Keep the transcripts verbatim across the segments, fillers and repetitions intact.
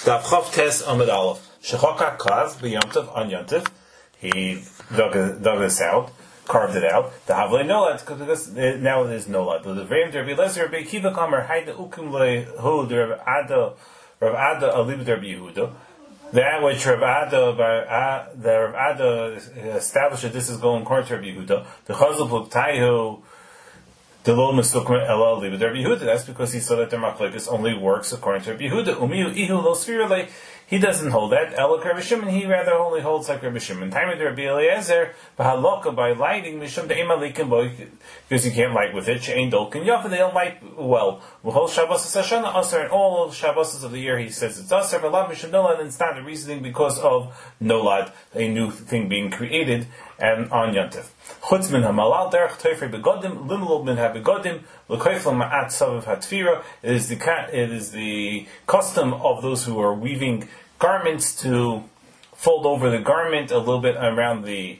Daf Chav Tes Amud Aleph. Shechaka Kav b'Yomtiv on Yomtiv. He dug, it, dug this out, carved it out. The Havlei Nolad, because now it is Nolad. The Vrem Derbi Lezer Bekiva Kamer Haida Ukum Lehu Rav Ada Rav Ada Alib Derbi Yehuda. That which Rav Ada the Rav Ada established that this is going according to Rabbi Yehuda. The Chazal Pluktayu. That's because he saw that the machlokes only works according to Rabbi Yehuda. He doesn't hold that. Elok Rabbi Shimon, he rather only holds like Rabbi Shimon. Time of Rabbi Eliezer, bahaloka by lighting mishum the emalikim boy, because you can't light with it. She'ain dolkin yafin, they don't light well. Whole Shabbos Sashana Asar, and all Shabbos of the year he says it's Asar, but love mishum nolad, and it's not the reasoning because of nolad, a new thing being created, and on Yontif. Chutz min hamalal derech toifrei begodim limlul min habegodim l'koifel ma'at savav hatfira. It is the it is the custom of those who are weaving garments to fold over the garment a little bit around the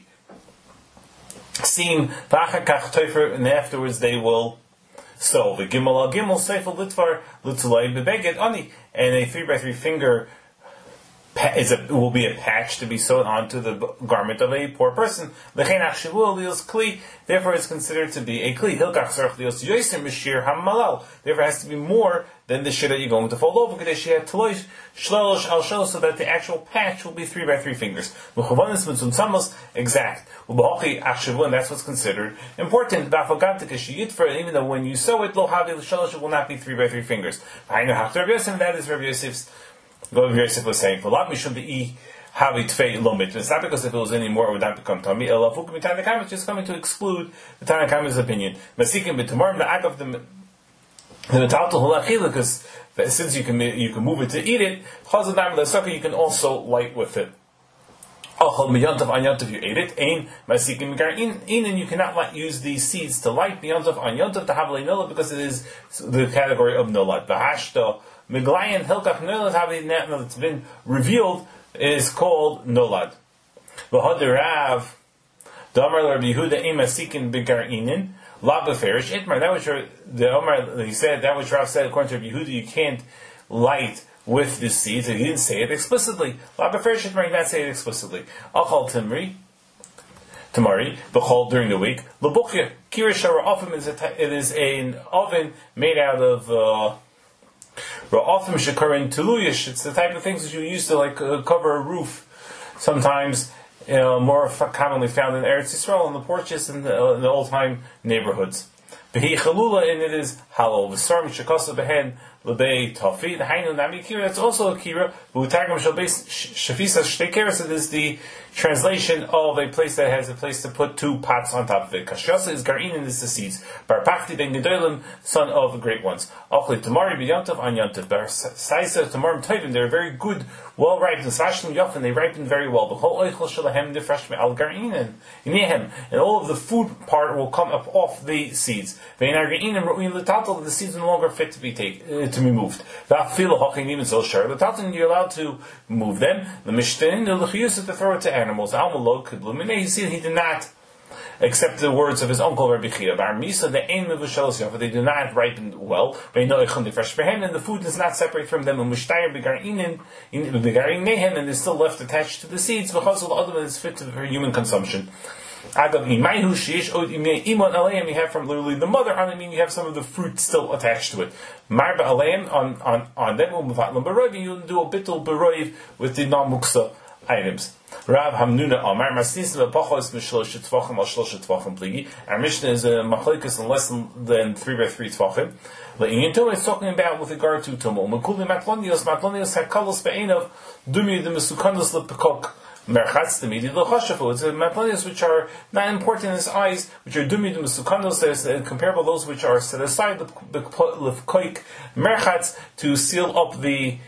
seam. V'achakach toifrei, and afterwards they will sew. The gimel al gimel seifel litvar litzulay bebeged ani, and a three by three finger is a, will be a patch to be sewed onto the garment of a poor person. Therefore, it's considered to be a kli. Therefore, it has to be more than the shit that you're going to fold over, so that the actual patch will be three by three fingers. Exact. And that's what's considered important. Even though when you sew it, it will not be three by three fingers. That is Rabbi Yosef's. Rabbi Yosef was saying, it's not because if it was any more, it would not become tummy. It's just coming to exclude the Tanakhama's opinion. Because since you can you can move it to eat it, you can also light with it. You ate it. And you cannot use these seeds to light because it is the category of nolad. Meglayan Hilkach Nolad Havli that's been revealed is called Nolad. V'hodirav Damar Rabbi Yehuda Imasikin Begarinin La Beferish Itmar. That which the Omar he said that which Rav said according to Rabbi Yehuda you can't light with the seeds. He didn't say it explicitly. La Beferish Itmar, he did not say it explicitly. Achal Timri Tamari, B'chol during the week. L'buchya Kirish Ofim is a it is an oven made out of uh, it's the type of things that you use to like uh, cover a roof. Sometimes, you know, more commonly found in Eretz Yisrael, in the porches in the, uh, in the old time neighborhoods. And it is hollow. It's also a kira. It is the translation of a place that has a place to put two pots on top of it. Kashyasa is garinin is the seeds. Barpachti ben gedolim, son of great ones. Achli tamari b'yantav an yantav. Bar saisa tamarim toivim. They're very good, well ripened. Svashlim yafin. They ripen very well. B'chol oichel shalahem defresh me al garinin inehem. And all of the food part will come up off the seeds. Ve'in garinin ru'in l'tatal. The seeds are no longer fit to be taken uh, to be moved. Va'afilu hachin even so sure. L'tatal you're allowed to move them. The mishtain the l'chiyus to throw it to animals. He said he did not accept the words of his uncle Rabbi Chia. But they do not ripen well. And the food does not separate from them. And they're still left attached to the seeds because of the other is fit for human consumption. You have from literally the mother, I mean you have some of the fruit still attached to it. Marba alayim on on on them you do a bittul beroiv with the non-muksa items. Rav Hamnuna Amar Masnis V'Pachos Mishlosh Tvachim Al Shlosh Tvachim Pligi. Our Mishnah is a machlokes in less than three by three tvachim. Le'inyan Tumah is talking about with regard to Tumah. Mekuli Matlonios Matlonios Hakalos Be'enov Dumi the Mesukandos LePekok Merchatz the Midi L'Chashafu. It's Matlonios which are not important in his eyes, which are Dumi the Mesukandos. There's comparable those which are set aside L'Pekoik Merchatz to seal up the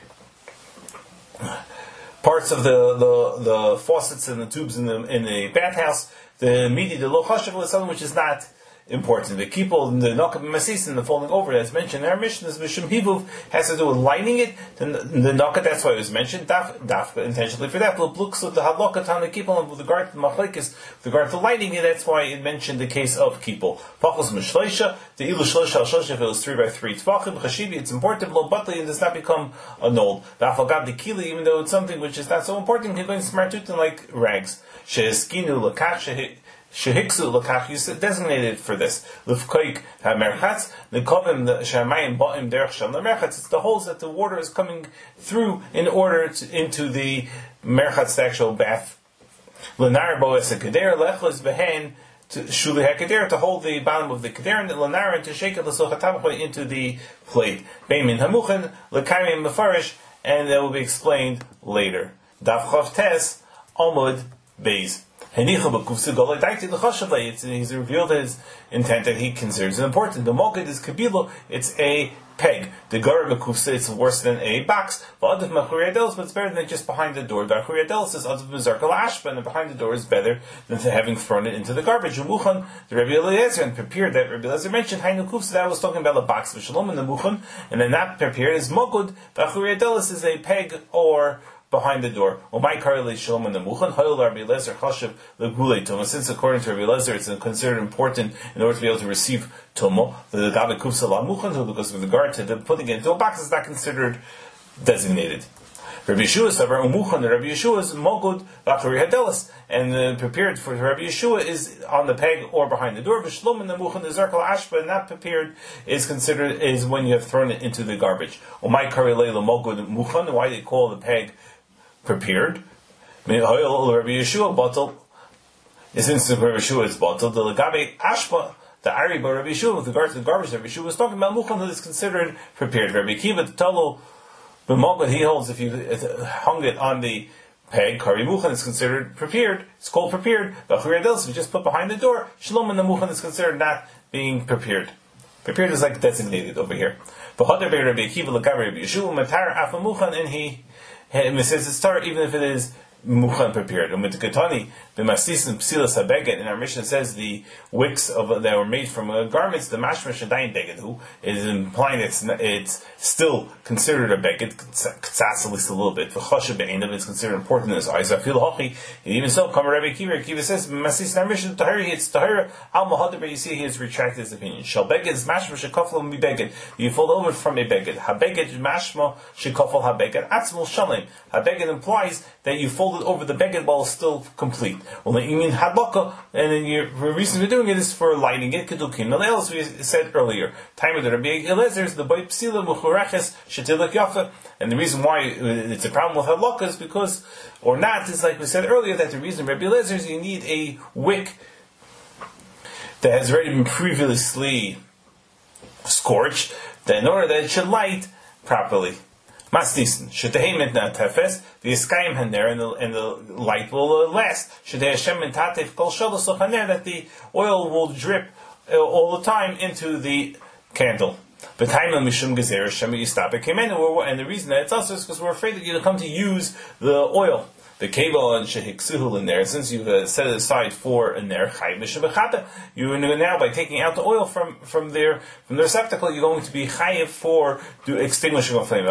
parts of the, the, the faucets and the tubes in the in the bathhouse. The midi, the lo chashav, is something which is not important. The kipul, the nokab masis, and the falling over, as mentioned in our mission, is mishum hivuv, has to do with lighting it. The, the nokab, that's why it was mentioned. Daf, daf, intentionally for that. L'bluksu the halokat on the kipul, with regard to the machlekes, with regard to lighting it, that's why it mentioned the case of kipul. Pachos mishleisha, the ilu shloisha al shloisha, if it was three by three tvachim, chashivi, it's important. Lo batli, it does not become annulled. The afalgad the kili, even though it's something which is not so important, can go in smartutin like rags. She'eskinu lakach shehiksu lakach, you designated for this. Lufkoik hamerchatz nekovim the shamayim ba'im derech shel merchatz. It's the holes that the water is coming through in order to, into the merchatz, the actual bath. Lenar boes hakeder lechos behen to shuli hakeder, to hold the bottom of the keder, and lenar, and to shake it l'sochatabach into the plate. Beimin hamuchen lekayim mefarish, and that will be explained later. Daf chav tes Amud Beis. He's revealed his intent that he considers it important. The Mogad is Kabilo, it's a peg. The Gar Mekufsa, it's worse than a box. But it's better than just behind the door. The Achuriadelis is Adav Mizarkal Ashba, and behind the door is better than having thrown it into the garbage. Umuchan, the Rabbi Eliezer, and prepared that Rabbi Eliezer mentioned, Hainu Kufsa, that was talking about a box of Shalom, and the Muchan, and then that prepared is Mogad. The Achuriadelis is a peg or behind the door. Umay karele shalom and the muchan hayol Rabbi Eliezer chashav legulei tuma. Since according to Rabbi Eliezer, it's considered important in order to be able to receive tumo. The gabe kufsa la muchan, because with regard to the putting it into a box, is not considered designated. Rabbi Yeshua said, "Umuchan." The Rabbi Yeshua is mogud v'achari hadelis, and the prepared for Rabbi Yeshua is on the peg or behind the door. V'shlom and the muchan, the zerkal ashba, not prepared, is considered is when you have thrown it into the garbage. Umay karele la mogud muchan. Why they call the peg prepared? Rabbi Yeshua bottle is since Rabbi Yeshua is bottle. The legabe ashpa, the ari by Rabbi Yeshua, with regard to the garbage, Rabbi Yeshua was talking about muchan that is considered prepared. Rabbi Kiva the talo b'mogad, he holds if you hung it on the peg, kari muchan is considered prepared. It's called prepared. V'achuriadelis, if you just put behind the door, shalom and the muchan is considered not being prepared. Prepared is like designated over here. V'hadar by Rabbi Kiva legabe Rabbi Yeshua matar afa muchan, and he it says it's tar even if it is muchan prepared. And with the Ketani, the masis and psilas habeget, in our mission says the wicks of that were made from uh, garments, the mashma shadayin begedu, is implying it's it's still considered a beget, ktsas at least a little bit. V'choshe be'enav, it's considered important in his eyes. I feel hochi, and even so, come Rabbi Kiva. Kiva says masis in our mission tahiri, it's tahira al mahadar. But you see, he has retracted his opinion. Shal beget is mashma shekafel mi beget. You fold over from a beget. Habeget mashma shekafel habeget atzmul shalim. Habeget implies that you fold it over the beged while it's still complete. Well, you mean hadlaka, and then your reason for doing it is for lighting it. Kedukim. Now, else we said earlier, time of the Rabbi Eliezer is the bayit psila muchureches shetilak yafa, and the reason why it's a problem with hadlaka is because, or not, is like we said earlier, that the reason Rabbi Eliezer is you need a wick that has already been previously scorched, that in order that it should light properly. Masnisen shetehim not tefes the iskayim haner, and the and the light will uh, last. Sheteh Hashem and tatef kol shalos haner, that the oil will drip uh, all the time into the candle. But time mishum gezer Hashem yistabe kemenu, and the reason that it's us is because we're afraid that you'll come to use the oil. The cable and shehiksuhul in there, since you've uh, set it aside for a ner chayv mishabechata, you are now by taking out the oil from from their from the receptacle, you're going to be chayiv for do extinguishing a flame.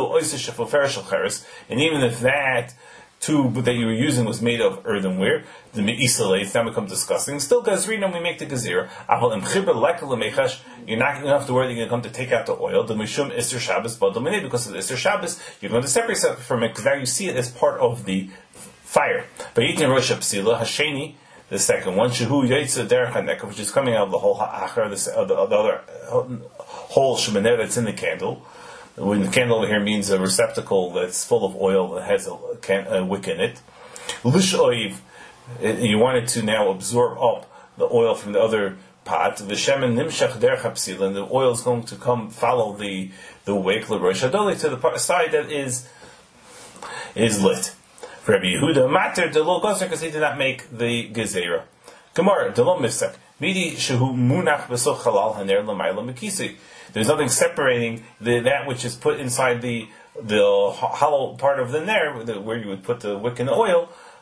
And even if that tube that you were using was made of earthenware, the me'isalei, then becomes disgusting. Still, gazrina, we make the gazir. You're not going to have to worry that you're going to come to take out the oil. The mishum iser Shabbos, but because of the iser Shabbos, you're going to separate it from it because now you see it as part of the fire. But eating rosh psila hasheni, the second one, shehu yaitza derech haneka, which is coming out of the whole ha'achar, the, the other whole shemaneh that's in the candle. When the candle over here means a receptacle that's full of oil that has a, can, a wick in it. Lishoiv, you want it to now absorb up the oil from the other pot. V'shemen nimshach derech hapsila, and the oil is going to come follow the the wick l'rosh hadoli to the side that is is lit. Rabbi Yehuda matter the lo gozer, because he did not make the gezerah. Gemara the lo misak midi shehu munach besoch halal haner l'mayla mekisi. There's nothing separating the, that which is put inside the the hollow part of the ner, where you would put the wick in the oil,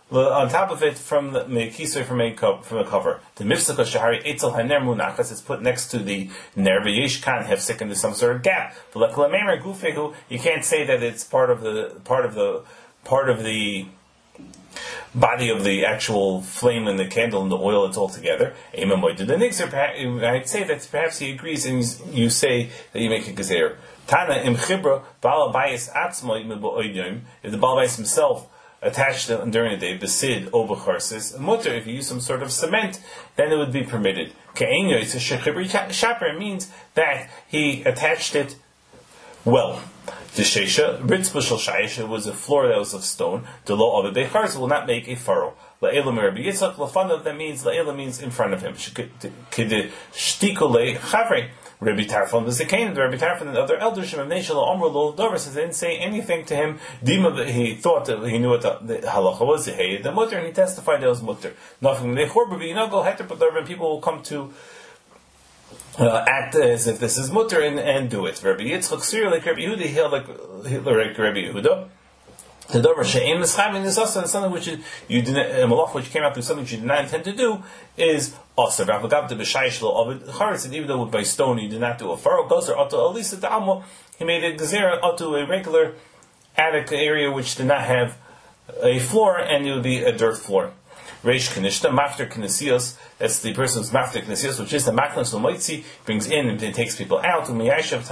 on top of it from the Mekisoi from a from a cover. The Mifsaka Shahari Eitzel Haner Munakas is put next to the Ner V'yesh Kan Hefsek, and there's some sort of gap. But like Lamemer Gufehu, you can't say that it's part of the part of the part of the body of the actual flame and the candle and the oil. It's all together. I'd say that perhaps he agrees, and you say that you make a gezer. Tana im chibra bala bayis atzmai miboidim. If the bala bayis himself attached it during the day, besid o becharsis mutter. If you use some sort of cement, then it would be permitted. Ke'enyo, it's a shechibri shaper. It means that he attached it well. The sheisha ritzba shel shayish was a floor that was of stone. The law of a becharsis will not make a furrow. La'elam Rabbi Yitzchak lafanav, that means la'elam means in front of him. Kede shtikole chavre. Rabbi Tarfon was the Canaan. Rabbi Tarfon and the other elders, Shemem Neshel Omro Lo Dover, says they didn't say anything to him. Dima, that he thought that he knew what the, the halacha was. He hated the mutter, and he testified that it was mutter. Nothing. They chorba, you know, go heter, but and people will come to uh, act as if this is mutter and, and do it. Rabbi Yitzchak Sir, like Rabbi Yehuda, he held like, like Rabbi Yehuda. The dover she'em mischavin is also something which you, you did not, a malach which came out through something which you did not intend to do is also. V'avagav the b'shayish lo of it charetz, and even though by stone you did not do a furrow, goes or auto alisa the amo, he made a gezerah auto a regular attic area which did not have a floor, and it would be a dirt floor. Reish Kanishta, Mafter Kinesios, that's the person who's Mafter Kinesios, which is the Maklan Somoitzi, brings in and takes people out, and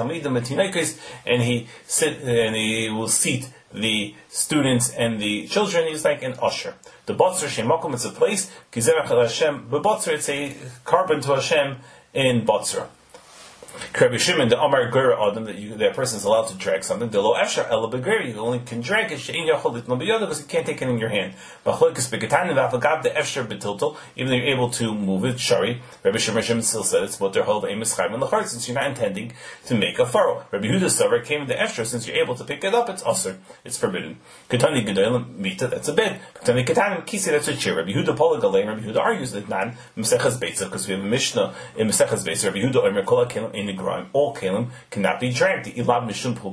he sit and he will seat the students and the children. He's like an usher. The Botzer Shemakum, it's a place, Kizerach Hashem, but Botzer, it's a carbon to Hashem in Botzer. Rabbi Shimon, the Amar Gur Adam, that you, that person is allowed to drag something. The Lo Efshar Ela Beger, you only can drag it. Shein Yachol Litno B'Yoda, because you can't take it in your hand. B'Chloikus Begetanim V'Afagav the Efshar Betiltel, even though you're able to move it. Shari, Rabbi Shimon Shimon still said it's what they're held Amos Chaim in the heart, since you're not intending to make a furrow. Rabbi Yehuda's Sover came in the Efshar, since you're able to pick it up, it's usher, it's forbidden. Ketani Gedolim Mita, that's a bed. Ketani Ketanim Kisi, that's a chair. Rabbi Yehuda Pola Galei, Rabbi Yehuda argues that man Mesechas Beitza, because we have a Mishnah in Mesechas Beitza. Rabbi Yehuda Omer Kola Kelim in the Grime, all Kalim cannot be dragged. If it's not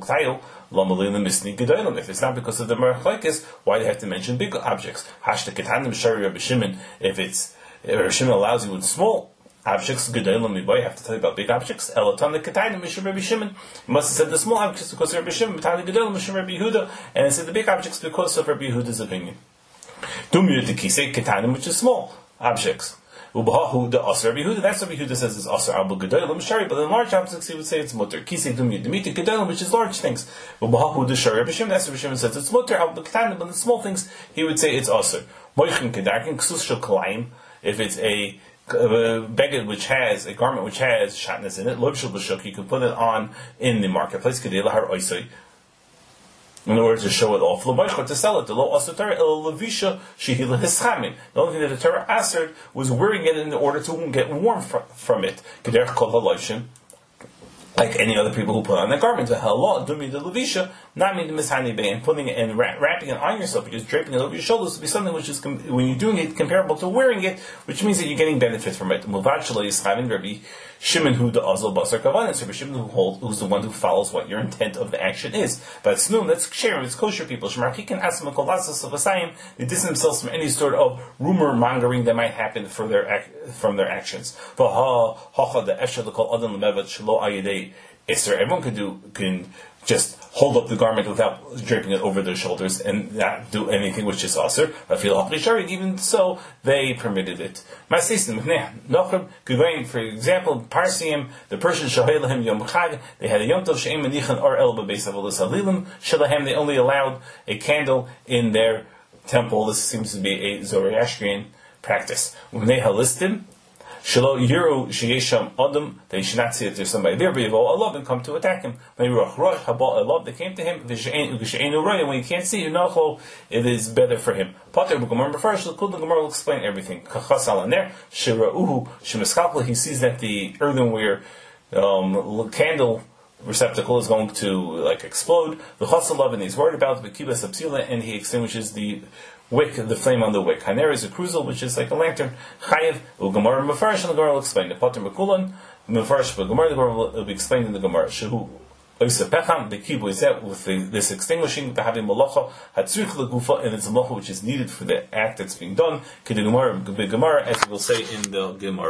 because of the merchlekes, why do they have to mention big objects? Hashta ketanim shari Rabbi Shimon. If it's if Rabbi Shimon allows you with small objects, gedolim miboy, have to tell you about big objects. Elotam the ketanim mishum Rabbi Shimon. You must have said the small objects because of Rabbi Shimon. Tani gedolim mishum Rabbi Yehuda, and it said the big objects because of Rabbi Yehuda's opinion. Dumyu the kisei ketanim, which is small objects. Ubahu the Asr Rabbi Yehuda. That's what Rabbi Yehuda says is Asr Abu Gedolim Shari, but in large objects he would say it's mutter. Kisei Dumya Demita Gedolim, which is large things. Ubahu the Shari Rabbi Shimon. That's what Rabbi Shimon says it's mutter. Abu Ketanim, but the small things he would say it's Asr. Moichin Kedarkin Ksus Shel Kalayim. If it's a a beged which has a garment which has shatnez in it, Lob Shel B'Shuk, you can put it on in the marketplace. Kedei Lahar Oisoi, in order to show it off, to sell it. The only thing that the Torah answered was wearing it in order to get warm from it. Like any other people who put on their garment, and putting it and wrapping it on yourself, because draping it over your shoulders would be something which is, when you're doing it, comparable to wearing it, which means that you're getting benefit from it. Rabbi Shimon who the Azal Basar Kavan, it's Rabbi Shimon who holds, who's the one who follows what your intent of the action is. But Snum, that's sharing, it's kosher people. Shmarchikin Asma Kolasas of Asayim, they distance themselves from any sort of rumor mongering that might happen for their from their actions. Everyone can do can just hold up the garment without draping it over their shoulders and not do anything which is aser. Even so, they permitted it. For example, Parsiim, the Persian Shohelahim Yom Chag, they had a Yom Tov She'em Menichan Or El B'Beis Avodas Halilim Shelahem. They only allowed a candle in their temple. This seems to be a Zoroastrian practice. When they halistim, Shelo Yuru Sheyesham Adam, they should not see that there's somebody there, but Yavo Allah and come to attack him. When Ruach Rosh Habal Allah, they came to him. When you can't see, you know it is better for him. Potter Gemara first, the Gemara will explain everything. Kachasal in there, Shirauhu Shemiskapla. He sees that the earthenware um, candle receptacle is going to like explode. The Chasalav, and he's worried about the Kibbutz Absila, and he extinguishes the wick, the flame on the wick. Haner is a kruzal, which is like a lantern. Chayev, Ugamar Mefarish, and the Gemara will explain. The Potter Mekulan, Mefarish, but Gemara, the Gemara will be explained in the Gemara. Shehu Oisa Pecham, the kibu is out with the, this extinguishing, the having malacha, hatzrich legufa, and it's a malacha which is needed for the act that's being done, Kedei Gemara, as we will say in the Gemara.